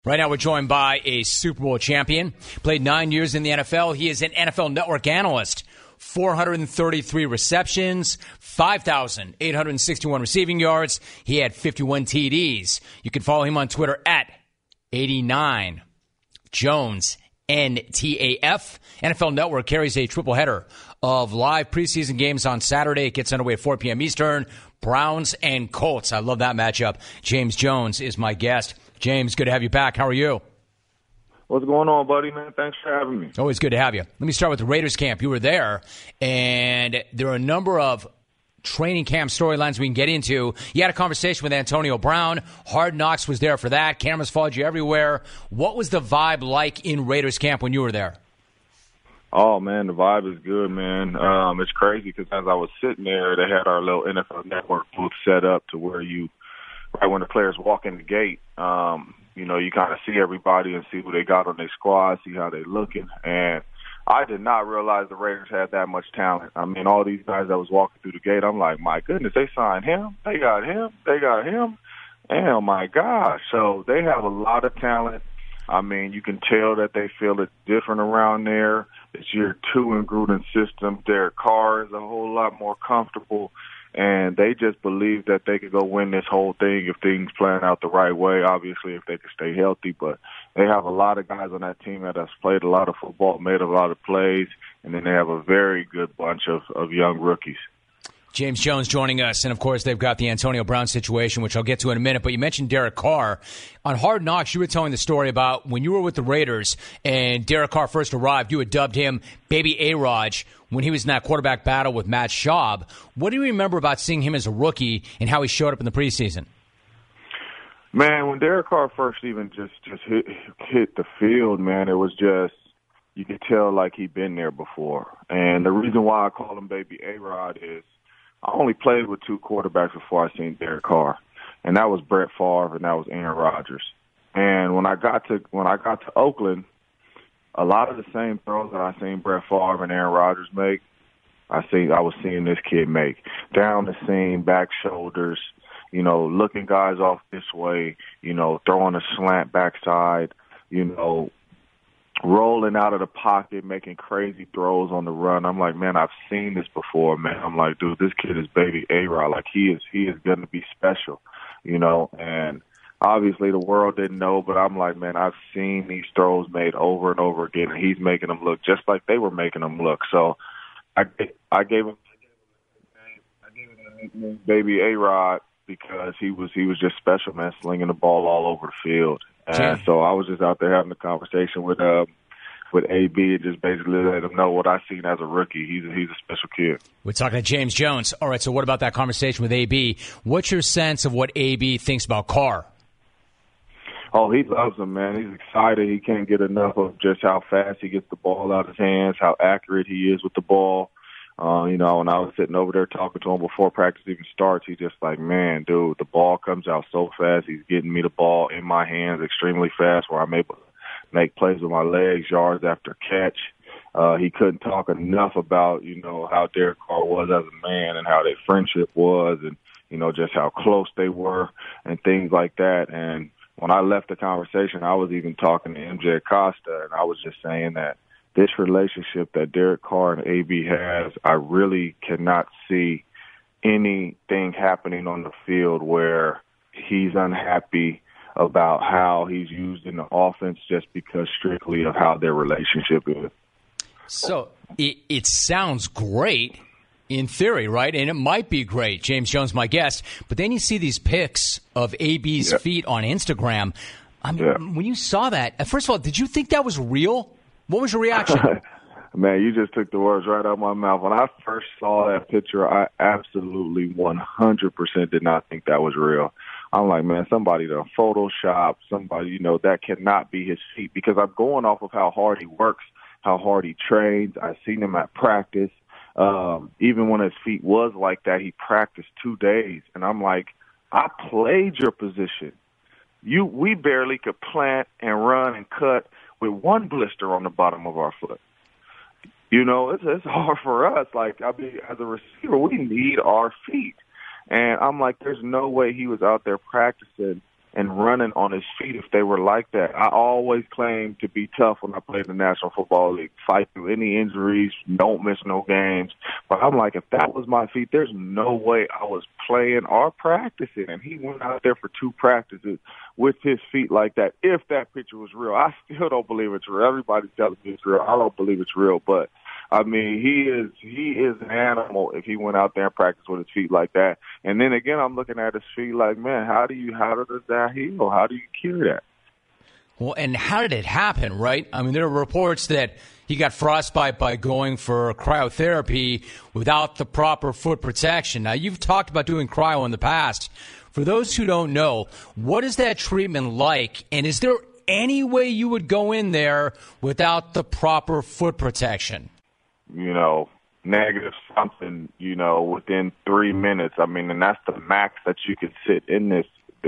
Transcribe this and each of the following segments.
Right now we're joined by a Super Bowl champion, played 9 years in the NFL. He is an NFL Network analyst, 433 receptions, 5,861 receiving yards. He had 51 TDs. You can follow him on Twitter at 89 Jones NTAF. NFL Network carries a triple header of live preseason games on Saturday. It gets underway at 4 p.m. Eastern. Browns and Colts. I love that matchup. James Jones is my guest. James, good to have you back. How are you? What's going on, buddy, man? Thanks for having me. Always good to have you. Let me start with the Raiders camp. You were there, and there are a number of training camp storylines we can get into. You had a conversation with Antonio Brown. Hard Knocks was there for that. Cameras followed you everywhere. What was the vibe like in Raiders camp when you were there? Oh, man, the vibe is good, man. It's crazy because as I was sitting there, they had our little NFL Network booth set up to where right when the players walk in the gate, you kind of see everybody and see who they got on their squad, see how they're looking. And I did not realize the Raiders had that much talent. I mean, all these guys that was walking through the gate, I'm like, my goodness, they signed him. They got him. They got him. And, oh, my gosh. So they have a lot of talent. I mean, you can tell that they feel it's different around there. It's year 2 in Gruden's system. Derek Carr is a whole lot more comfortable. And they just believe that they could go win this whole thing if things plan out the right way, obviously, if they can stay healthy. But they have a lot of guys on that team that has played a lot of football, made a lot of plays, and then they have a very good bunch of young rookies. James Jones joining us, and of course they've got the Antonio Brown situation, which I'll get to in a minute, but you mentioned Derek Carr. On Hard Knocks, you were telling the story about when you were with the Raiders and Derek Carr first arrived, you had dubbed him Baby A-Rod when he was in that quarterback battle with Matt Schaub. What do you remember about seeing him as a rookie and how he showed up in the preseason? Man, when Derek Carr first even just hit the field, man, it was just, you could tell like he'd been there before. And the reason why I call him Baby A-Rod is I only played with 2 quarterbacks before I seen Derek Carr, and that was Brett Favre and that was Aaron Rodgers. And when I got to Oakland, a lot of the same throws that I seen Brett Favre and Aaron Rodgers make, I was seeing this kid make. Down the seam, back shoulders, looking guys off this way, throwing a slant backside, rolling out of the pocket, making crazy throws on the run. I'm like, man, I've seen this before, man. I'm like, dude, this kid is Baby A-Rod. Like, he is going to be special, and obviously the world didn't know, but I'm like, man, I've seen these throws made over and over again, and he's making them look just like they were making them look. So I gave him the nickname Baby A-Rod because he was just special, man, slinging the ball all over the field. And so I was just out there having a conversation with AB and just basically let him know what I seen as a rookie. He's a special kid. We're talking to James Jones. All right, so what about that conversation with AB? What's your sense of what AB thinks about Carr? Oh, he loves him, man. He's excited. He can't get enough of just how fast he gets the ball out of his hands, how accurate he is with the ball. When I was sitting over there talking to him before practice even starts, he's just like, man, dude, the ball comes out so fast. He's getting me the ball in my hands extremely fast where I'm able to make plays with my legs, yards after catch. He couldn't talk enough about, how Derek Carr was as a man and how their friendship was and, just how close they were and things like that. And when I left the conversation, I was even talking to MJ Acosta, and I was just saying that this relationship that Derek Carr and AB has, I really cannot see anything happening on the field where he's unhappy about how he's used in the offense just because strictly of how their relationship is. So it sounds great in theory, right? And it might be great. James Jones, my guest. But then you see these pics of AB's feet on Instagram. I mean, when you saw that, first of all, did you think that was real? What was your reaction? Man, you just took the words right out of my mouth. When I first saw that picture, I absolutely 100% did not think that was real. I'm like, man, somebody done Photoshop, somebody, that cannot be his feet, because I'm going off of how hard he works, how hard he trains. I've seen him at practice. Even when his feet was like that, he practiced 2 days. And I'm like, I played your position. We barely could plant and run and cut with one blister on the bottom of our foot. It's hard for us. Like, I mean, as a receiver, we need our feet. And I'm like, there's no way he was out there practicing and running on his feet if they were like that. I always claimed to be tough when I played in the National Football League, fight through any injuries, don't miss no games. But I'm like, if that was my feet, there's no way I was playing or practicing. And he went out there for 2 practices with his feet like that. If that picture was real, I still don't believe it's real. Everybody's telling me it's real. I don't believe it's real, but I mean, he is an animal if he went out there and practiced with his feet like that. And then again, I'm looking at his feet like, man, how does that heal? How do you cure that? Well, and how did it happen, right? I mean, there are reports that he got frostbite by going for cryotherapy without the proper foot protection. Now, you've talked about doing cryo in the past. For those who don't know, what is that treatment like? And is there any way you would go in there without the proper foot protection? Negative something, within 3 minutes. I mean, and that's the max that you could sit in this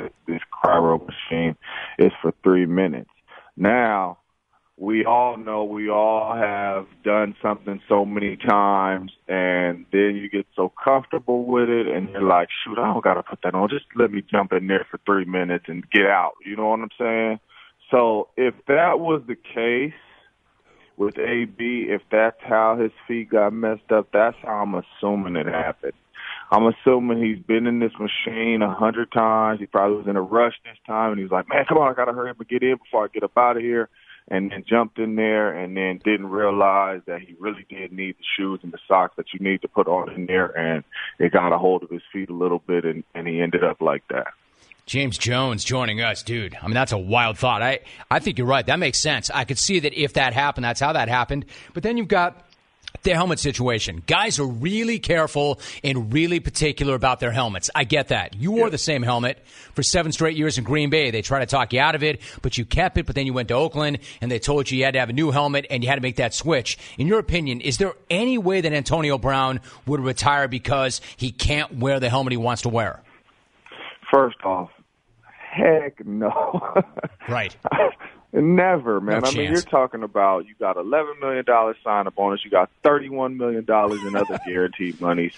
cryo machine is for 3 minutes. Now, we all know we all have done something so many times, and then you get so comfortable with it, and you're like, shoot, I don't got to put that on. Just let me jump in there for 3 minutes and get out. You know what I'm saying? So if that was the case with AB, if that's how his feet got messed up, that's how I'm assuming it happened. I'm assuming he's been in this machine 100 times. He probably was in a rush this time, and he was like, man, come on, I got to hurry up and get in before I get up out of here, and then jumped in there and then didn't realize that he really did need the shoes and the socks that you need to put on in there, and it got a hold of his feet a little bit, and he ended up like that. James Jones joining us, dude. I mean, that's a wild thought. I think you're right. That makes sense. I could see that if that happened, that's how that happened. But then you've got the helmet situation. Guys are really careful and really particular about their helmets. I get that. You wore the same helmet for 7 straight years in Green Bay. They tried to talk you out of it, but you kept it. But then you went to Oakland, and they told you had to have a new helmet, and you had to make that switch. In your opinion, is there any way that Antonio Brown would retire because he can't wear the helmet he wants to wear? First off, heck no. Right. Never, man. No I mean, chance. you're talking about you got $11 million sign-up bonus. You got $31 million in other guaranteed monies.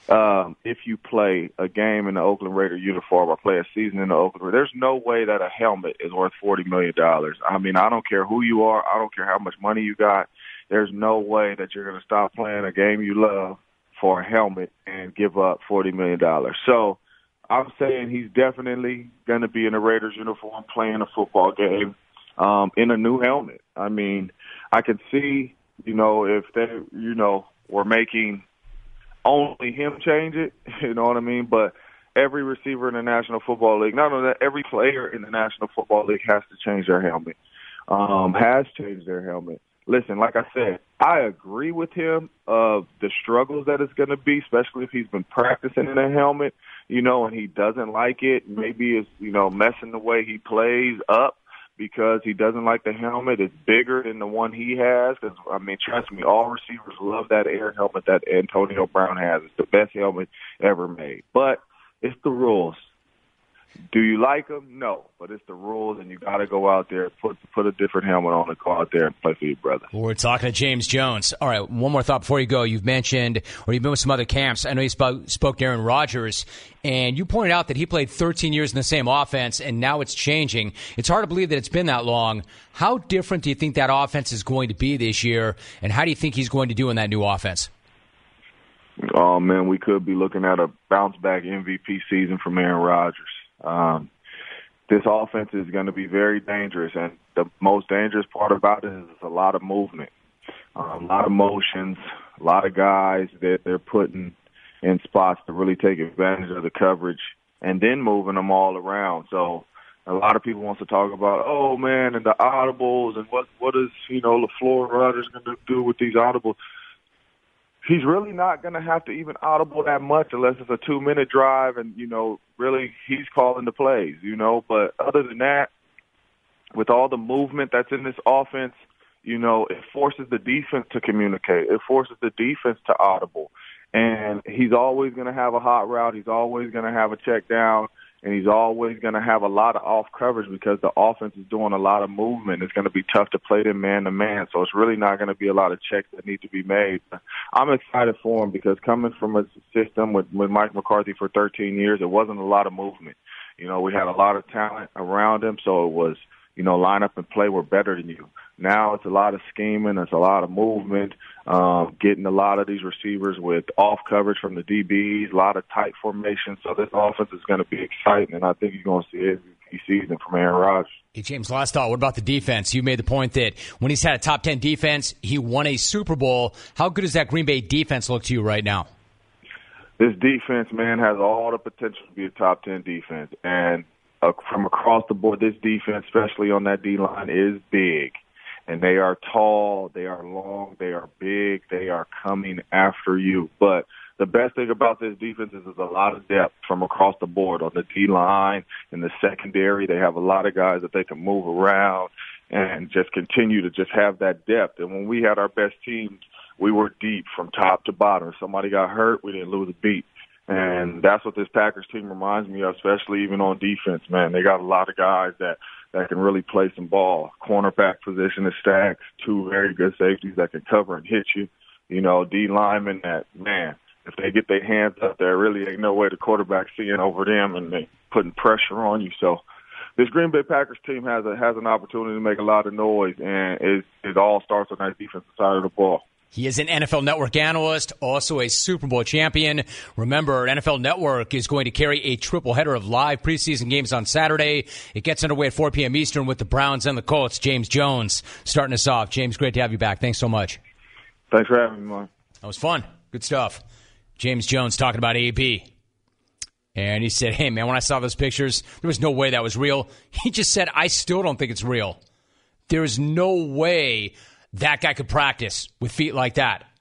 If you play a game in the Oakland Raider uniform or play a season in the Oakland Raider, there's no way that a helmet is worth $40 million. I mean, I don't care who you are. I don't care how much money you got. There's no way that you're going to stop playing a game you love for a helmet and give up $40 million. So I'm saying he's definitely going to be in a Raiders uniform playing a football game in a new helmet. I mean, I could see, if they, were making only him change it, you know what I mean? But every receiver in the National Football League, not only that, every player in the National Football League has to change their helmet, has changed their helmet. Listen, like I said, I agree with him of the struggles that it's going to be, especially if he's been practicing in a helmet, and he doesn't like it. Maybe it's, messing the way he plays up because he doesn't like the helmet. It's bigger than the one he has. Because, I mean, trust me, all receivers love that air helmet that Antonio Brown has. It's the best helmet ever made. But it's the rules. Do you like them? No, but it's the rules, and you got to go out there, put a different helmet on, and go out there and play for your brother. We're talking to James Jones. All right, one more thought before you go. You've mentioned, or you've been with some other camps. I know you spoke to Aaron Rodgers, and you pointed out that he played 13 years in the same offense, and now it's changing. It's hard to believe that it's been that long. How different do you think that offense is going to be this year, and how do you think he's going to do in that new offense? Oh, man, we could be looking at a bounce-back MVP season from Aaron Rodgers. This offense is going to be very dangerous, and the most dangerous part about it is a lot of movement, a lot of motions, a lot of guys that they're putting in spots to really take advantage of the coverage and then moving them all around. So a lot of people want to talk about, oh, man, and the audibles and what is, LaFleur and Rodgers going to do with these audibles. He's really not going to have to even audible that much unless it's a 2-minute drive and, really he's calling the plays, But other than that, with all the movement that's in this offense, it forces the defense to communicate. It forces the defense to audible. And he's always going to have a hot route. He's always going to have a check down. And he's always going to have a lot of off coverage because the offense is doing a lot of movement. It's going to be tough to play them man-to-man, so it's really not going to be a lot of checks that need to be made. I'm excited for him because coming from a system with Mike McCarthy for 13 years, it wasn't a lot of movement. You know, we had a lot of talent around him, so it was, you know, line up and play, we're better than you. Now it's a lot of scheming, it's a lot of movement, getting a lot of these receivers with off coverage from the DBs, a lot of tight formation. So this offense is going to be exciting, and I think you're going to see every season from Aaron Rodgers. Hey, James, last thought. What about the defense? You made the point that when he's had a top 10 defense, he won a Super Bowl. How good does that Green Bay defense look to you right now? This defense, man, has all the potential to be a top 10 defense. And from across the board, this defense, especially on that D-line, is big. And they are tall, they are long, they are big, they are coming after you. But the best thing about this defense is there's a lot of depth from across the board on the D-line, in the secondary. They have a lot of guys that they can move around and just continue to just have that depth. And when we had our best teams, we were deep from top to bottom. If somebody got hurt, we didn't lose a beat. And that's what this Packers team reminds me of, especially even on defense, man. They got a lot of guys that can really play some ball. Cornerback position is stacked. Two very good safeties that can cover and hit you. You know, D linemen that, man, if they get their hands up there, really ain't no way the quarterback's seeing over them and they putting pressure on you. So this Green Bay Packers team has an opportunity to make a lot of noise, and it all starts on that defensive side of the ball. He is an NFL Network analyst, also a Super Bowl champion. Remember, NFL Network is going to carry a triple header of live preseason games on Saturday. It gets underway at 4 p.m. Eastern with the Browns and the Colts. James Jones starting us off. James, great to have you back. Thanks so much. Thanks for having me, Mark. That was fun. Good stuff. James Jones talking about AB. And he said, hey, man, when I saw those pictures, there was no way that was real. He just said, I still don't think it's real. There is no way that guy could practice with feet like that.